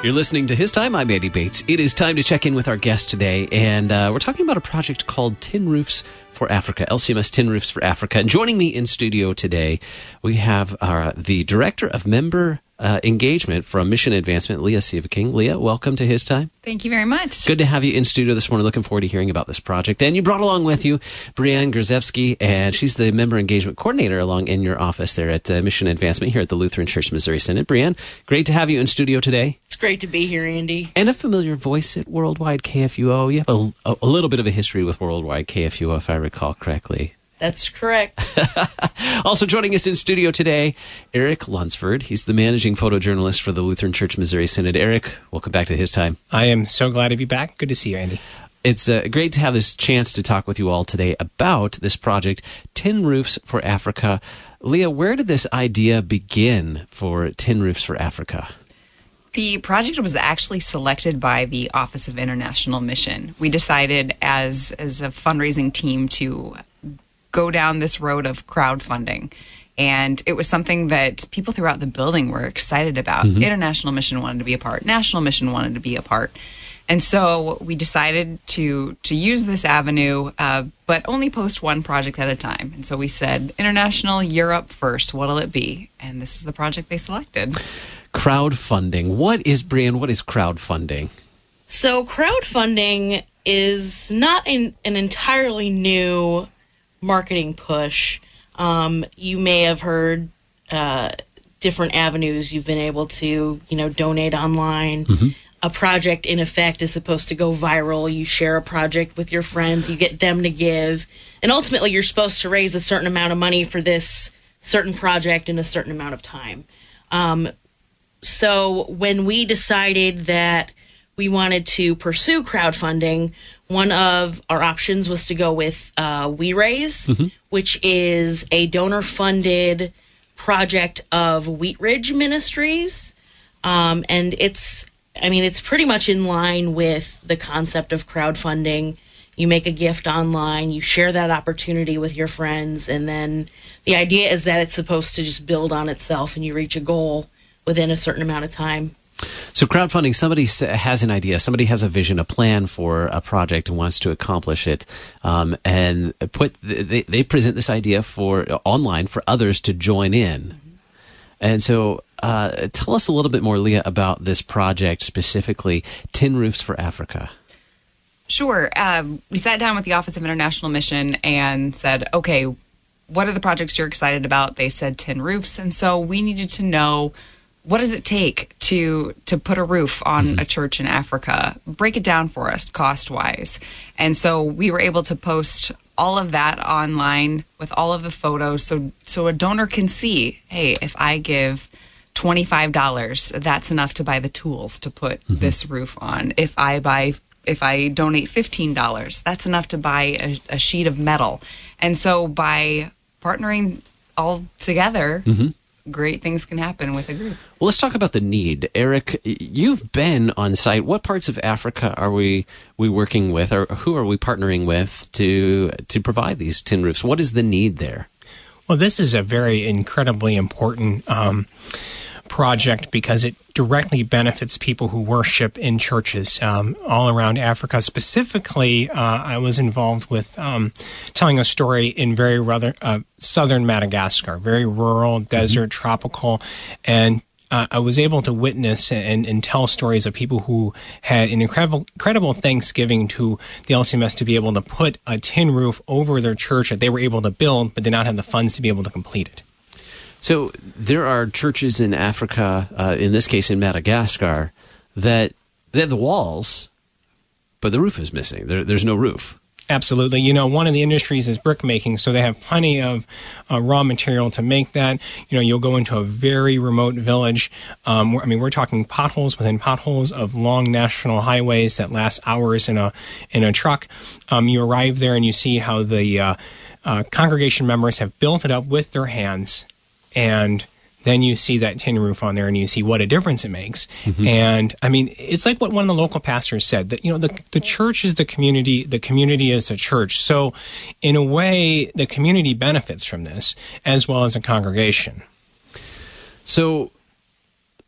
You're listening to His Time. I'm Andy Bates. It is time to check in with our guest today, and we're talking about a project called Tin Roofs for Africa, LCMS Tin Roofs for Africa. And joining me in studio today, we have the Director of Member Engagement from Mission Advancement, Leah Sieveking. Leah, welcome to His Time. Thank you very much. Good to have you in studio this morning. Looking forward to hearing about this project. And you brought along with you Brianne Grzewski, and she's the Member Engagement Coordinator along in your office there at Mission Advancement here at the Lutheran Church Missouri Synod. Brianne, great to have you in studio today. It's great to be here, Andy. And a familiar voice at Worldwide KFUO. You have a little bit of a history with Worldwide KFUO, if I recall correctly. That's correct. Also joining us in studio today, Eric Lunsford. He's the managing photojournalist for the Lutheran Church Missouri Synod. Eric, welcome back to His Time. I am so glad to be back. Good to see you, Andy. It's great to have this chance to talk with you all today about this project, Tin Roofs for Africa. Leah, where did this idea begin for Tin Roofs for Africa? The project was actually selected by the Office of International Mission. We decided as a fundraising team to go down this road of crowdfunding. And it was something that people throughout the building were excited about. Mm-hmm. International Mission wanted to be a part. National Mission wanted to be a part. And so we decided to use this avenue, but only post one project at a time. And so we said, International, Europe first. What'll it be? And this is the project they selected. Crowdfunding. What is crowdfunding? So crowdfunding is not an entirely new marketing push. You may have heard different avenues you've been able to, donate online. Mm-hmm. A project, in effect, is supposed to go viral. You share a project with your friends. You get them to give. And ultimately, you're supposed to raise a certain amount of money for this certain project in a certain amount of time. So when we decided that we wanted to pursue crowdfunding, one of our options was to go with We Raise, mm-hmm. which is a donor-funded project of Wheat Ridge Ministries. And it's pretty much in line with the concept of crowdfunding. You make a gift online, you share that opportunity with your friends, and then the idea is that it's supposed to just build on itself and you reach a goal within a certain amount of time. So crowdfunding, somebody has an idea, somebody has a vision, a plan for a project and wants to accomplish it, and they present this idea online for others to join in. Mm-hmm. And so tell us a little bit more, Leah, about this project specifically, Tin Roofs for Africa. Sure. We sat down with the Office of International Mission and said, okay, what are the projects you're excited about? They said tin roofs. And so we needed to know, what does it take to put a roof on mm-hmm. a church in Africa? Break it down for us, cost-wise. And so we were able to post all of that online with all of the photos so a donor can see, hey, if I give $25, that's enough to buy the tools to put mm-hmm. this roof on. If I donate $15, that's enough to buy a sheet of metal. And so by partnering all together, mm-hmm. great things can happen with a group. Well, let's talk about the need. Eric, you've been on site. What parts of Africa are we working with, or who are we partnering with to provide these tin roofs? What is the need there? Well, this is a very incredibly important project because it directly benefits people who worship in churches all around Africa. Specifically, I was involved with telling a story in very southern Madagascar, very rural, desert, mm-hmm. tropical, and I was able to witness and tell stories of people who had an incredible thanksgiving to the LCMS to be able to put a tin roof over their church that they were able to build, but did not have the funds to be able to complete it. So there are churches in Africa, in this case in Madagascar, that they have the walls, but the roof is missing. There's no roof. Absolutely. One of the industries is brick making, so they have plenty of raw material to make that. You'll go into a very remote village. We're talking potholes within potholes of long national highways that last hours in a truck. You arrive there and you see how the congregation members have built it up with their hands. And then you see that tin roof on there and you see what a difference it makes. Mm-hmm. And it's like what one of the local pastors said, that, the church is the community is the church. So in a way, the community benefits from this as well as a congregation. So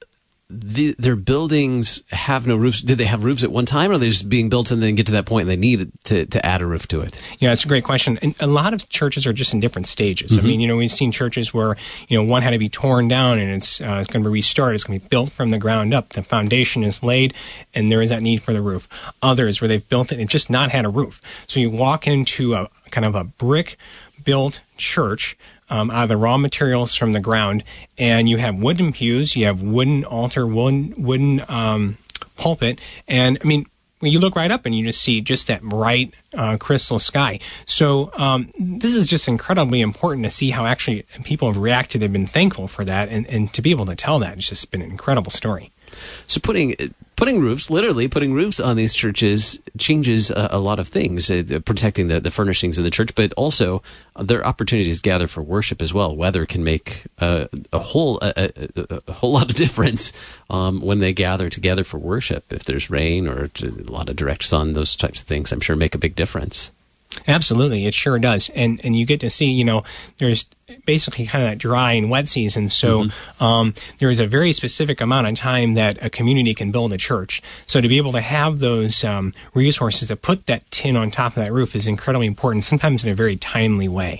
their buildings have no roofs. Did they have roofs at one time, or are they just being built and then get to that point and they need to add a roof to it? Yeah, that's a great question. And a lot of churches are just in different stages. I mean, we've seen churches where, one had to be torn down and it's going to be restarted. It's going to be built from the ground up. The foundation is laid and there is that need for the roof. Others where they've built it and just not had a roof. So you walk into a kind of a brick-built church out of the raw materials from the ground, and you have wooden pews, you have wooden altar, wooden pulpit, and I mean, when you look right up and you just see just that bright crystal sky. So this is just incredibly important to see how actually people have reacted and been thankful for that, and to be able to tell that, it's just been an incredible story. So putting roofs, literally putting roofs on these churches changes a lot of things, protecting the furnishings of the church, but also there are opportunities to gather for worship as well. Weather can make a whole lot of difference when they gather together for worship. If there's rain or a lot of direct sun, those types of things, I'm sure make a big difference. Absolutely, it sure does. And you get to see, there's basically kind of that dry and wet season. So there is a very specific amount of time that a community can build a church. So to be able to have those resources to put that tin on top of that roof is incredibly important, sometimes in a very timely way.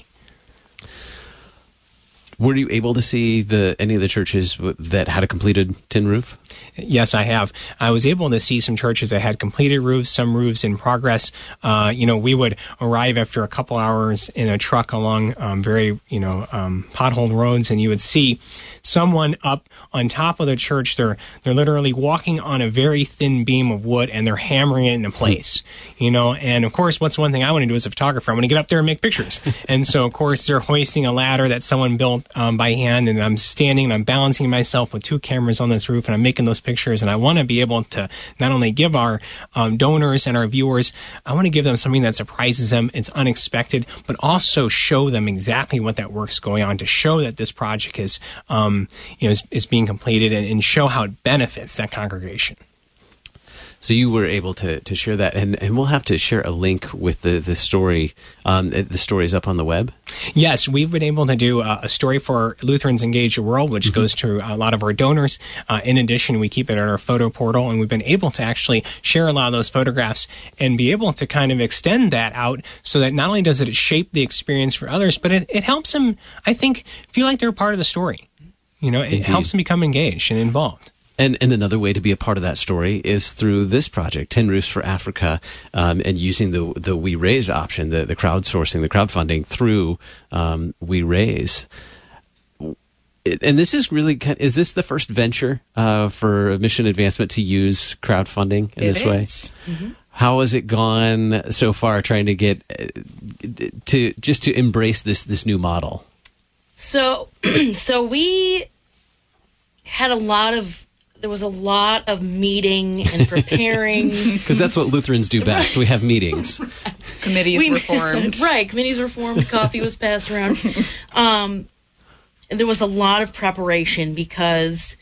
Were you able to see any of the churches that had a completed tin roof? Yes, I have. I was able to see some churches that had completed roofs, some roofs in progress. We would arrive after a couple hours in a truck along very potholed roads, and you would see someone up on top of the church. They're literally walking on a very thin beam of wood, and they're hammering it into place. And of course, what's one thing I want to do as a photographer? I want to get up there and make pictures. And so, of course, they're hoisting a ladder that someone built by hand, and I'm standing and I'm balancing myself with two cameras on this roof, and I'm making those pictures. And I want to be able to not only give our donors and our viewers, I want to give them something that surprises them, it's unexpected, but also show them exactly what that work's going on, to show that this project is being completed, and show how it benefits that congregation. So you were able to share that, and we'll have to share a link with the story. The story's up on the web? Yes, we've been able to do a story for Lutherans Engage the World, which goes to a lot of our donors. In addition, we keep it at our photo portal, and we've been able to actually share a lot of those photographs and be able to kind of extend that out so that not only does it shape the experience for others, but it helps them, I think, feel like they're part of the story. It Indeed. Helps them become engaged and involved. And another way to be a part of that story is through this project, Tin Roofs for Africa, and using the We Raise option, the crowdsourcing, the crowdfunding through We Raise. And this is really is this the first venture for Mission Advancement to use crowdfunding in this way? Mm-hmm. How has it gone so far, trying to get to embrace this new model? So we had there was a lot of meeting and preparing. Because that's what Lutherans do best. We have meetings. Committees were formed. Right, committees were formed, coffee was passed around. There was a lot of preparation because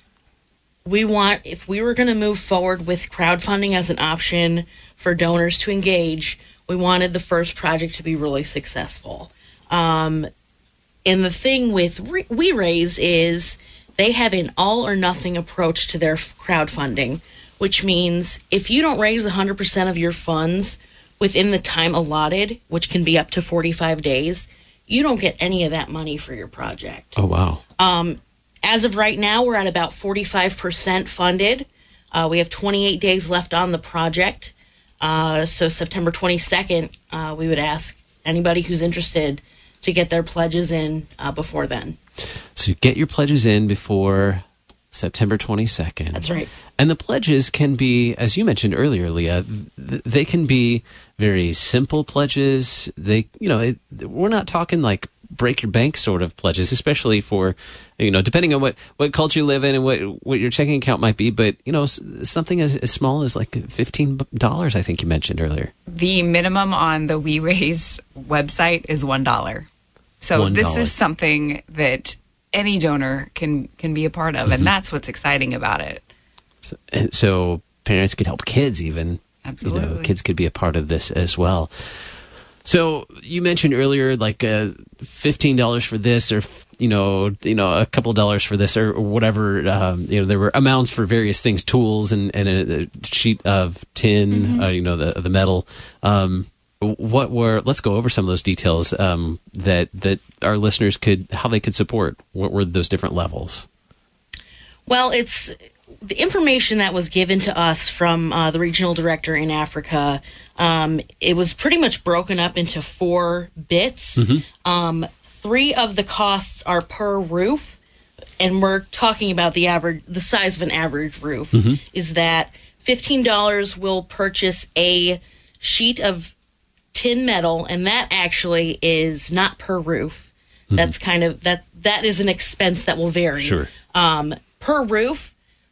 if we were going to move forward with crowdfunding as an option for donors to engage, we wanted the first project to be really successful. And the thing with We Raise is they have an all-or-nothing approach to their crowdfunding, which means if you don't raise 100% of your funds within the time allotted, which can be up to 45 days, you don't get any of that money for your project. Oh, wow. As of right now, we're at about 45% funded. We have 28 days left on the project. So September 22nd, we would ask anybody who's interested to get their pledges in before then. So get your pledges in before September 22nd. That's right. And the pledges can be, as you mentioned earlier, Leah, they can be very simple pledges. We're not talking like break your bank sort of pledges, especially for, depending on what culture you live in and what your checking account might be. But, something as small as like $15, I think you mentioned earlier. The minimum on the We Raise website is $1. So this is something that any donor can be a part of, and that's what's exciting about it. So parents could help kids even. Absolutely. Kids could be a part of this as well. So you mentioned earlier, like $15 for this or a couple of dollars for this or whatever. There were amounts for various things, tools and a sheet of tin, the metal. Let's go over some of those details that our listeners how they could support. What were those different levels? Well, it's the information that was given to us from the regional director in Africa. It was pretty much broken up into 4 bits. 3 of the costs are per roof, and we're talking about the size of an average roof. Is that $15 will purchase a sheet of tin metal, and that actually is not per roof. That's kind of that is an expense that will vary. Sure. Per roof,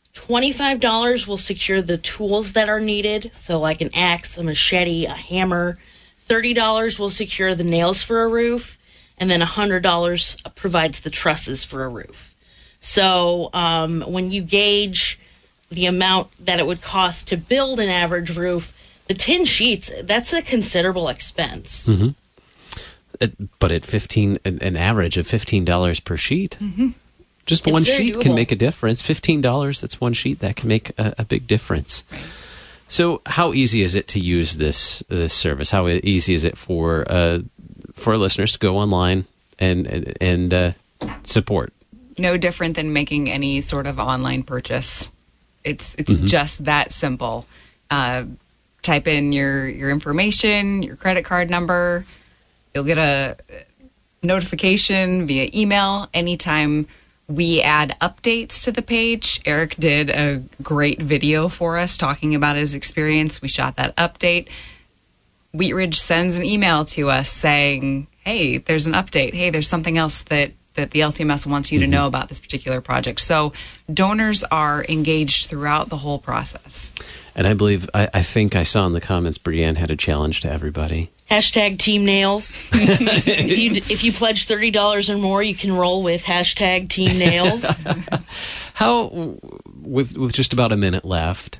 $25 will secure the tools that are needed, so like an axe, a machete, a hammer. $30 will secure the nails for a roof, and then $100 provides the trusses for a roof. So when you gauge the amount that it would cost to build an average roof, the tin sheets, that's a considerable expense. But at an average of $15 per sheet, just one sheet can make a difference. $15, that's one sheet, that can make a big difference. Right. So how easy is it to use this service? How easy is it for our listeners to go online and support? No different than making any sort of online purchase. It's just that simple. Type in your information, your credit card number. You'll get a notification via email anytime we add updates to the page. Eric did a great video for us talking about his experience. We shot that update. Wheat Ridge sends an email to us saying, hey, there's an update. Hey, there's something else that the LCMS wants you to know about this particular project. So donors are engaged throughout the whole process. And I believe, I think I saw in the comments, Brianne had a challenge to everybody. Hashtag Team Nails. If you pledge $30 or more, you can roll with hashtag Team Nails. How, with just about a minute left,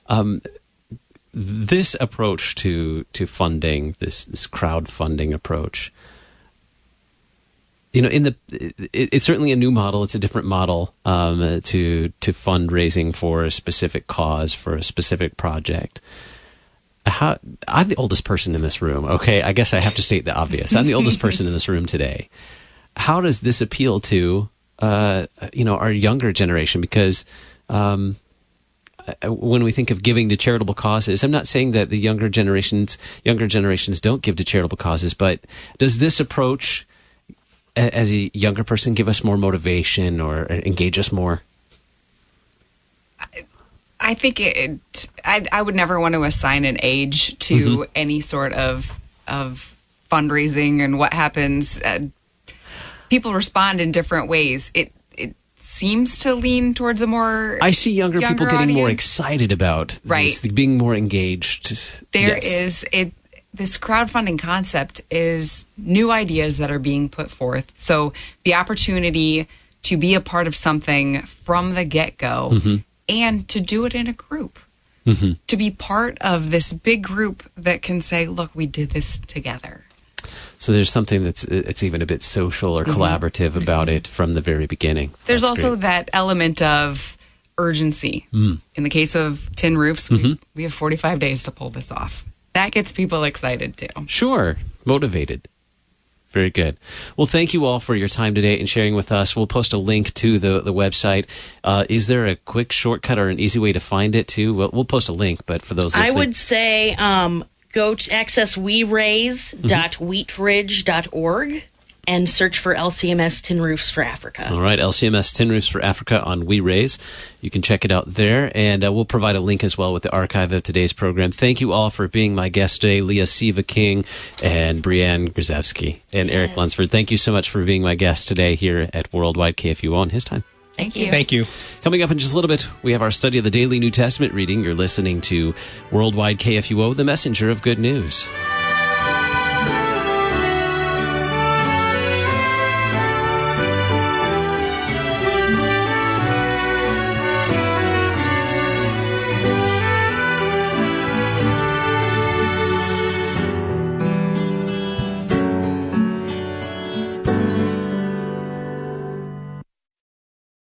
this approach to funding, this crowdfunding approach, it's certainly a new model. It's a different model to fundraising for a specific cause, for a specific project. I'm the oldest person in this room. Okay, I guess I have to state the obvious. I'm the oldest person in this room today. How does this appeal to our younger generation? Because when we think of giving to charitable causes, I'm not saying that the younger generations don't give to charitable causes, but does this approach, as a younger person, give us more motivation or engage us more? I think I would never want to assign an age to any sort of fundraising and what happens. People respond in different ways. It seems to lean towards a more I see younger people getting audience. more excited about this, being more engaged. There is this crowdfunding concept is new ideas that are being put forth. So the opportunity to be a part of something from the get-go and to do it in a group. To be part of this big group that can say, look, we did this together. So there's something it's even a bit social or collaborative about it from the very beginning. There's That's also great. that element of urgency. In the case of Tin Roofs, we have 45 days to pull this off. That gets people excited too. Sure. Motivated. Very good. Well, thank you all for your time today and sharing with us. We'll post a link to the website. Is there a quick shortcut or an easy way to find it too? We'll post a link, but for those listening, I would say go to access weraise.wheatridge.org and search for LCMS Tin Roofs for Africa. All right, LCMS Tin Roofs for Africa on We Raise. You can check it out there, and we'll provide a link as well with the archive of today's program. Thank you all for being my guest today, Leah Siva King and Brianne Grzewski and Eric Lunsford. Thank you so much for being my guest today here at Worldwide KFUO on his time. Thank you. Thank you. Coming up in just a little bit, we have our study of the Daily New Testament reading. You're listening to Worldwide KFUO, the messenger of good news.